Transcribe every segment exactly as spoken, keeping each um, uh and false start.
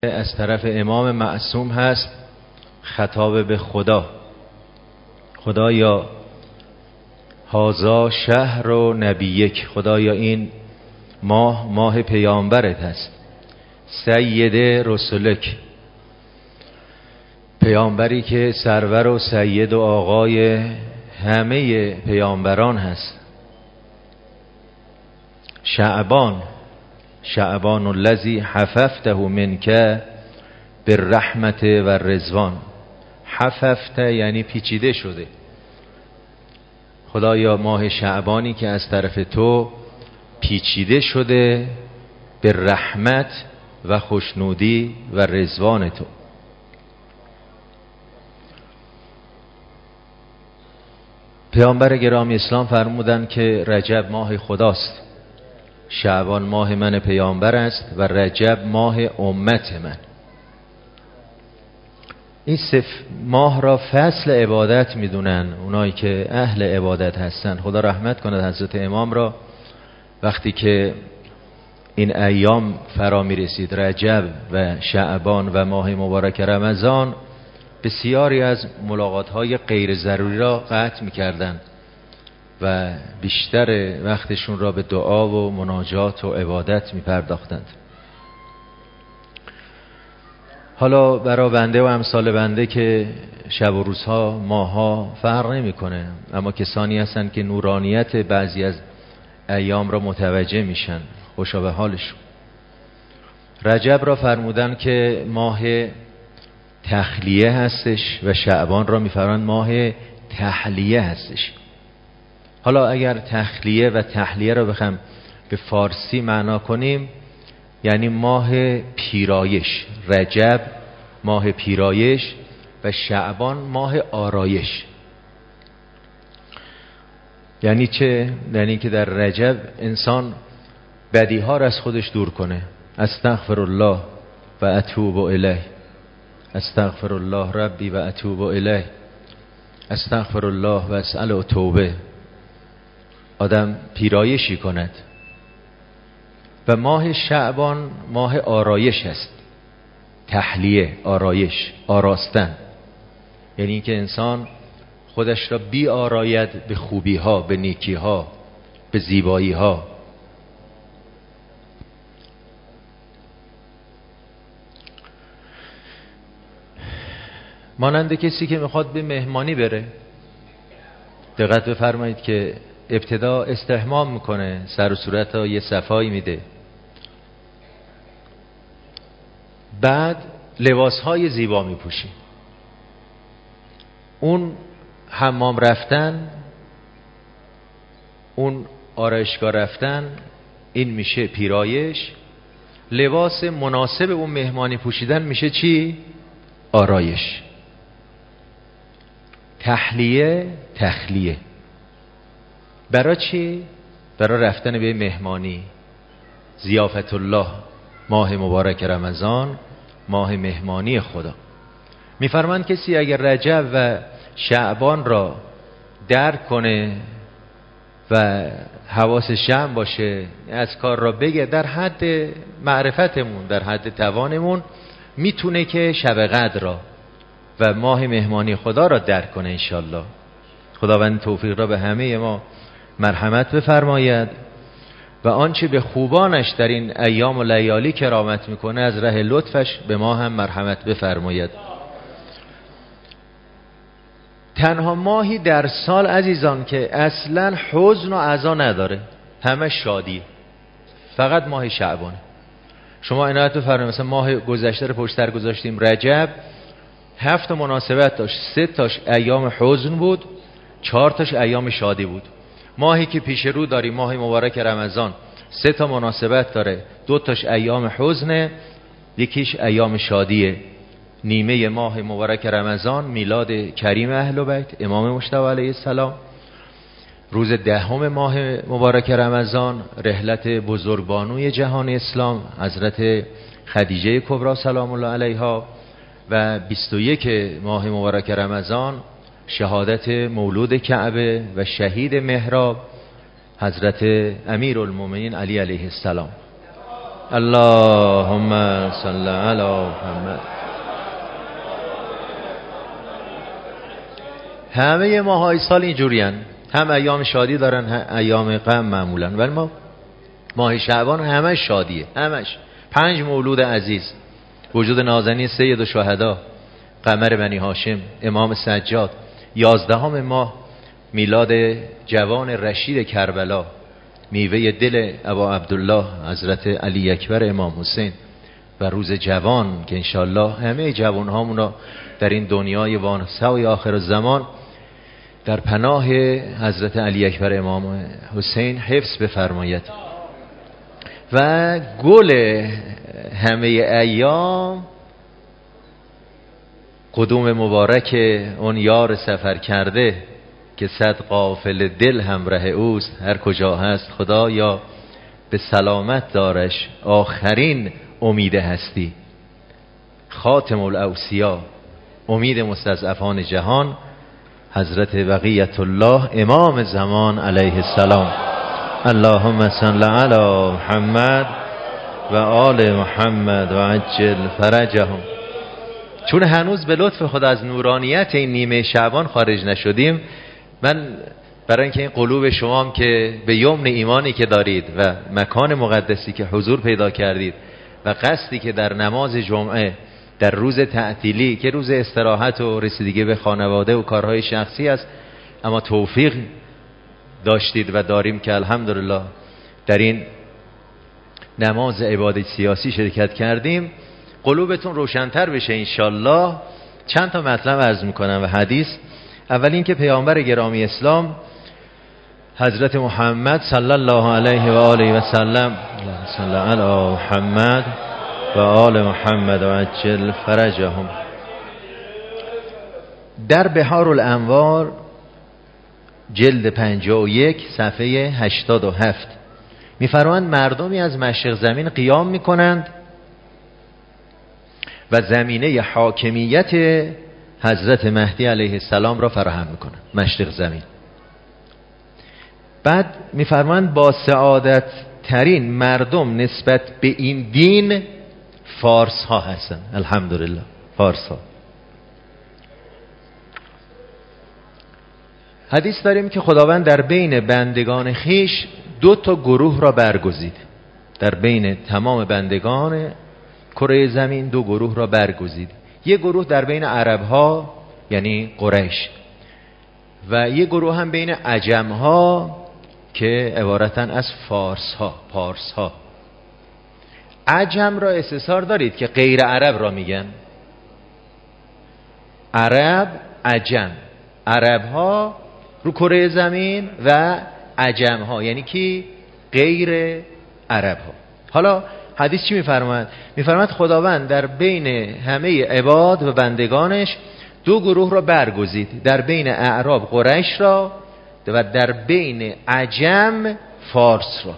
از طرف امام معصوم هست، خطاب به خدا. خدایا هازا شهر و نبیک، خدایا این ماه ماه پیامبرت هست. سید رسولک، پیامبری که سرور و سید و آقای همه پیامبران هست. شعبان، شعبان الذی حففته منک بالرحمت و رضوان. حففته یعنی پیچیده شده. خدایا ماه شعبانی که از طرف تو پیچیده شده به رحمت و خوشنودی و رضوان تو. پیامبر گرامی اسلام فرمودند که رجب ماه خداست، شعبان ماه من پیامبر است و رجب ماه امت من. این صف ماه را فصل عبادت میدونن اونایی که اهل عبادت هستن. خدا رحمت کند حضرت امام را، وقتی که این ایام فرا می رسید، رجب و شعبان و ماه مبارک رمضان، بسیاری از ملاقات های غیر ضروری را قطع می کردن و بیشتر وقتشون را به دعا و مناجات و عبادت می پرداختند. حالا برای بنده و امثال بنده که شب و روزها ماها فرق نمی کنه، اما کسانی هستند که نورانیت بعضی از ایام را متوجه میشن، خوشا به حالشون. رجب را فرمودن که ماه تخلیه هستش و شعبان را میفرمایند ماه تحلیه هستش. حالا اگر تخلیه و تحلیه را بخوام به فارسی معنا کنیم، یعنی ماه پیرایش. رجب ماه پیرایش و شعبان ماه آرایش. یعنی چه؟ یعنی که در رجب انسان بدیها را از خودش دور کنه. استغفر الله و اتوب الیه، استغفر الله ربی و اتوب الیه، استغفر الله و اسأل توبه. آدم پیرایشی کند. و ماه شعبان ماه آرایش است. تحلیه، آرایش، آراستن، یعنی اینکه انسان خودش را بی آراید به خوبی ها، به نیکی ها، به زیبایی ها. مانند کسی که میخواد به مهمانی بره، دقت بفرمایید که ابتدا استحمام میکنه، سر و صورت ها یه صفایی میده، بعد لباس های زیبا میپوشه. اون حمام رفتن، اون آرایشگاه رفتن، این میشه پیرایش. لباس مناسب اون مهمانی پوشیدن میشه چی؟ آرایش. تحلیه، تخلیه. برای چی؟ برای رفتن به مهمانی. ضیافت الله، ماه مبارک رمضان، ماه مهمانی خدا. میفرمایند کسی اگر رجب و شعبان را درک کنه و حواسش جمع باشه، از کار را بگه، در حد معرفتمون، در حد توانمون، میتونه که شب قدر را و ماه مهمانی خدا را درک کنه انشالله. خداوند توفیق را به همه ما مرحمت بفرماید و آنچه به خوبانش در این ایام و لیالی کرامت میکنه از ره لطفش به ما هم مرحمت بفرماید. تنها ماهی در سال عزیزان که اصلا حزن و عزا نداره، همه شادی، فقط ماه شعبانه. شما عنایت بفرمایید، مثلا ماه گذشته رو پشت سر گذاشتیم، رجب هفت مناسبت داشت، سه تاش ایام حزن بود، چهار تاش ایام شادی بود. ماهی که پیش رو داریم، ماه مبارک رمضان، سه تا مناسبت داره، دو تاش ایام حزنه، یکیش ایام شادیه. نیمه ماه مبارک رمضان میلاد کریم اهل بیت امام مجتبی علیه السلام. روز دهم ماه مبارک رمضان رحلت بزرگبانوی جهان اسلام حضرت خدیجه کبری سلام الله علیها. و بیست و یک ماه مبارک رمضان شهادت مولود کعبه و شهید محراب حضرت امیرالمومنین علی علیه السلام. اللهم صل علی محمد. همه ماهای سال اینجوری هن. هم ایام شادی دارن هم ایام غم معمولا، ولی ما ماه شعبان همش شادیه، همش پنج مولود عزیز، وجود نازنین سید الشهدا قمر بنی هاشم امام سجاد، یازدهم ماه میلاد جوان رشید کربلا، میوه دل ابا عبدالله حضرت علی اکبر امام حسین، و روز جوان که انشالله همه جوان هامون را در این دنیای وانسای آخر الزمان در پناه حضرت علی اکبر امام حسین حفظ بفرماید. و گل همه ایام قدوم مبارک اون یار سفر کرده که صد قافل دل همراه اوست، هر کجا هست خدا یا به سلامت دارش، آخرین امید هستی، خاتم الاوصیا، امید مستضعفان جهان، حضرت بقیت الله امام زمان علیه السلام. اللهم صل علی محمد و آل محمد و عجل فرجهم. چون هنوز به لطف خدا از نورانیت این نیمه شعبان خارج نشدیم، من برای اینکه این قلوب شما هم که به یمن ایمانی که دارید و مکان مقدسی که حضور پیدا کردید و قصدی که در نماز جمعه در روز تعطیلی که روز استراحت و رسیدگی به خانواده و کارهای شخصی است، اما توفیق داشتید و داریم که الحمدلله در این نماز عبادت سیاسی شرکت کردیم، قلوبتون روشن‌تر بشه انشالله. چند تا مطلب عرض میکنم و حدیث. اول این که پیامبر گرامی اسلام حضرت محمد صلی الله علیه و آله و سلم، صلی علی محمد و آل محمد و عجل فرجهم، در بحار الانوار جلد پنجاه و یک صفحه هشتاد و هفت می‌فرمایند مردمی از مشرق زمین قیام می‌کنند و زمینه حاکمیت حضرت مهدی علیه السلام را فراهم می‌کنند. مشرق زمین. بعد می‌فرمایند با سعادت ترین مردم نسبت به این دین فارس ها هستند. الحمدلله فارس ها. حدیث داریم که خداوند در بین بندگان خیش دو تا گروه را برگزید. در بین تمام بندگان کره زمین دو گروه را برگزید. یک گروه در بین عرب ها یعنی قریش، و یک گروه هم بین عجم ها که عبارتن از فارس ها، پارس ها. عجم را استثار دارید که غیر عرب را میگن. عرب، عجم. عرب ها رو کره زمین و عجم ها یعنی کی؟ غیر عرب ها. حالا حدیث چی میفرماید؟ میفرماید خداوند در بین همه عباد و بندگانش دو گروه را برگزید، در بین اعراب قریش را و در بین عجم فارس را.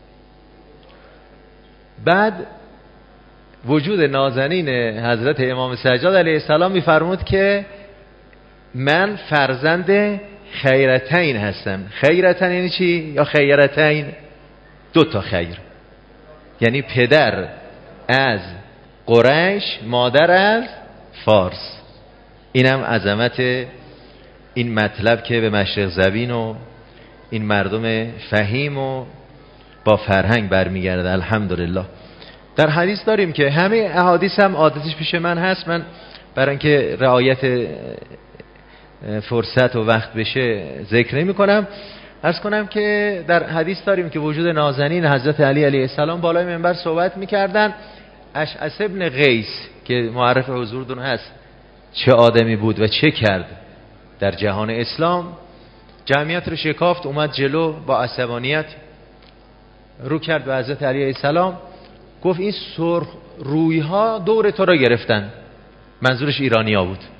بعد وجود نازنین حضرت امام سجاد علیه السلام میفرمود که من فرزند خیرتین هستم. خیرتین یعنی چی؟ یا خیرتین؟ دو تا خیر، یعنی پدر از قریش، مادر از فارس. اینم عظمت این مطلب که به مشرق زمین و این مردم فهیم و با فرهنگ برمیگرده. الحمدلله. در حدیث داریم که همه احادیث هم عادتش پیش من هست، من برای اینکه رعایت فرصت و وقت بشه ذکر نمی کنم. عرض کنم که در حدیث داریم که وجود نازنین حضرت علی علیه السلام بالای منبر صحبت میکردن. اشعث ابن قیس که معرف حضورتون هست چه آدمی بود و چه کرد در جهان اسلام، جمعیت رو شکافت، اومد جلو، با عصبانیت رو کرد به حضرت علی علیه السلام، گفت این سرخ روی ها دور تو را گرفتن. منظورش ایرانی ها بود.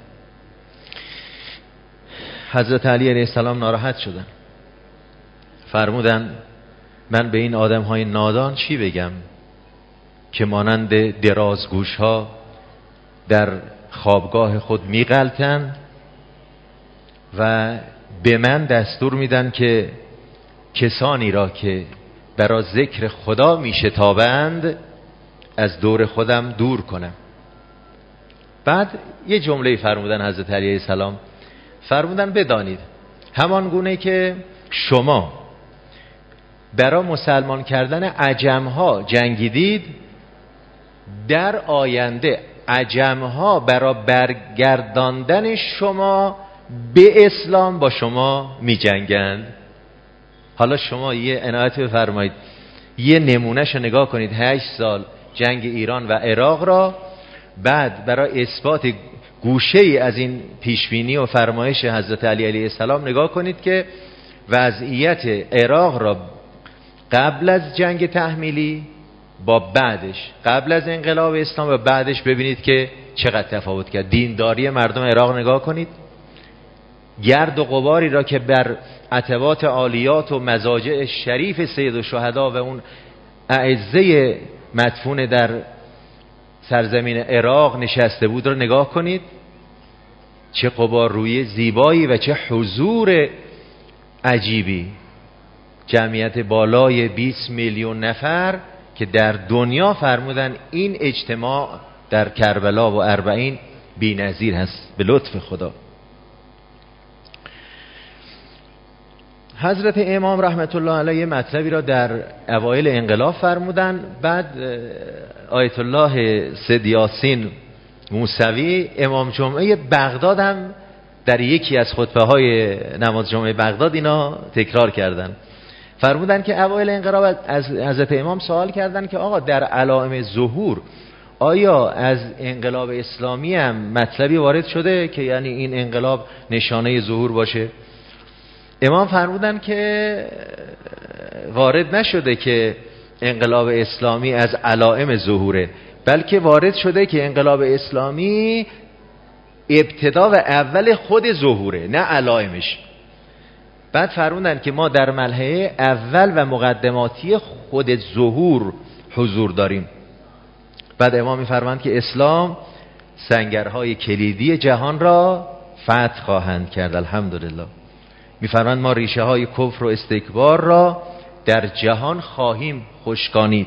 حضرت علی علیه السلام ناراحت شدن، فرمودن من به این آدم های نادان چی بگم که مانند درازگوش ها در خوابگاه خود میغلطن و به من دستور میدن که کسانی را که برای ذکر خدا میشتابند از دور خودم دور کنم. بعد یه جمله فرمودن حضرت علی علیه السلام، فرمودن بدانید همان گونه که شما برای مسلمان کردن عجمها جنگیدید، در آینده عجمها برای برگرداندن شما به اسلام با شما می جنگند. حالا شما یه عنایت بفرمایید، یه نمونهش رو نگاه کنید، هشت سال جنگ ایران و عراق را، بعد برای اثبات گوشه ای از این پیشبینی و فرمایش حضرت علی علیه السلام نگاه کنید که وضعیت عراق را قبل از جنگ تحمیلی با بعدش، قبل از انقلاب اسلام و بعدش، ببینید که چقدر تفاوت کرد. دینداری مردم عراق نگاه کنید، گرد و غباری را که بر عتبات عالیات و مضاجع شریف سید الشهدا و اون اعزه مدفون در سرزمین عراق نشسته بود را نگاه کنید، چه غباررویی زیبایی و چه حضور عجیبی. جمعیت بالای بیست میلیون نفر که در دنیا فرمودن این اجتماع در کربلا و اربعین بی‌نظیر هست به لطف خدا. حضرت امام رحمت الله علیه مطلبی را در اوایل انقلاب فرمودن. بعد آیت الله سید یاسین موسوی امام جمعه بغداد هم در یکی از خطبه های نماز جمعه بغداد اینا تکرار کردن. فرمودن که اوایل انقلاب از حضرت امام سوال کردن که آقا در علائم ظهور آیا از انقلاب اسلامی هم مطلبی وارد شده که یعنی این انقلاب نشانه ظهور باشه؟ امام فرمودن که وارد نشده که انقلاب اسلامی از علائم ظهوره، بلکه وارد شده که انقلاب اسلامی ابتدا و اول خود ظهوره، نه علائمش. بعد فرمودن که ما در مرحله اول و مقدماتی خود ظهور حضور داریم. بعد امام می‌فرمایند که اسلام سنگرهای کلیدی جهان را فتح خواهند کرد. الحمدلله. می‌فرمایند ما ریشه های کفر و استکبار را در جهان خواهیم خشکانید.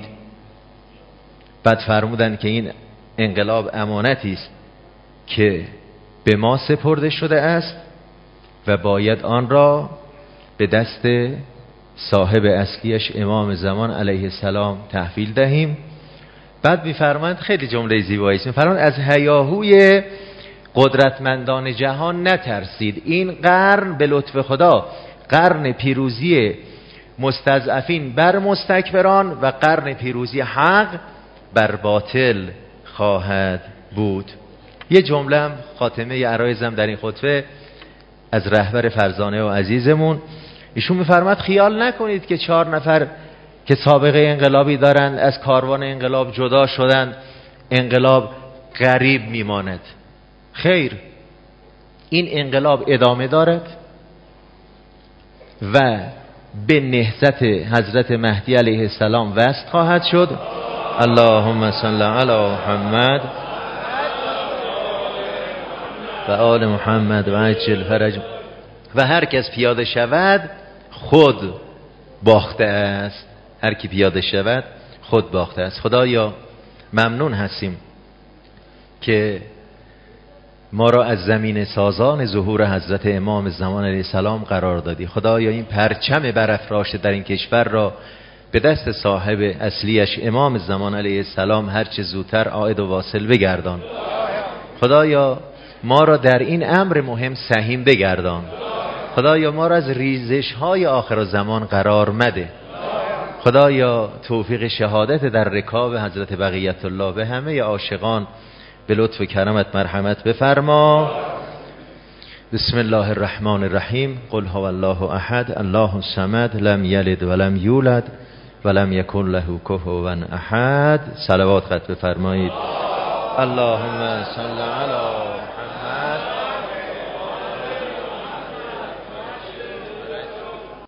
بعد فرمودند که این انقلاب امانتی است که به ما سپرده شده است و باید آن را به دست صاحب اصلیش امام زمان علیه السلام تحویل دهیم. بعد می‌فرمایند خیلی جمله زیبایی است، می‌فرمایند از هیاهوی قدرتمندان جهان نترسید، این قرن به لطف خدا قرن پیروزی مستضعفین بر مستکبران و قرن پیروزی حق بر باطل خواهد بود. یه جمله هم خاتمه عرایزم در این خطبه از رهبر فرزانه و عزیزمون، ایشون می‌فرماد خیال نکنید که چهار نفر که سابقه انقلابی دارند از کاروان انقلاب جدا شدند انقلاب غریب میماند. خیر، این انقلاب ادامه دارد و به نهضت حضرت مهدی علیه السلام وصل خواهد شد. اللهم صل علی محمد و آل محمد و عجل فرج. و هر کس پیاده شود خود باخته است، هر کی پیاده شود خود باخته است. خدایا ممنون هستیم که ما را از زمین سازان ظهور حضرت امام زمان علیه السلام قرار دادی. خدایا این پرچم برافراشته در این کشور را به دست صاحب اصلیش امام زمان علیه السلام هر چه زودتر عائد و واصل بگردان. خدایا ما را در این امر مهم سهیم بگردان. خدایا ما را از ریزش های آخر زمان قرار مده. خدایا توفیق شهادت در رکاب حضرت بقیت الله به همه عاشقان به لطف و کرمت مرحمت بفرما. بسم الله الرحمن الرحیم. قل هو الله احد الله الصمد لم یلد ولم یولد ولم یکن له کفوا احد. صلوات خط بفرمایید. اللهم صل علی محمد